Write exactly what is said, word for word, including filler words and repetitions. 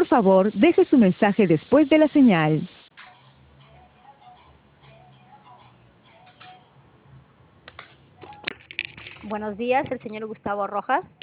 favor, deje su mensaje después de la señal. Buenos días, el señor Gustavo Rojas.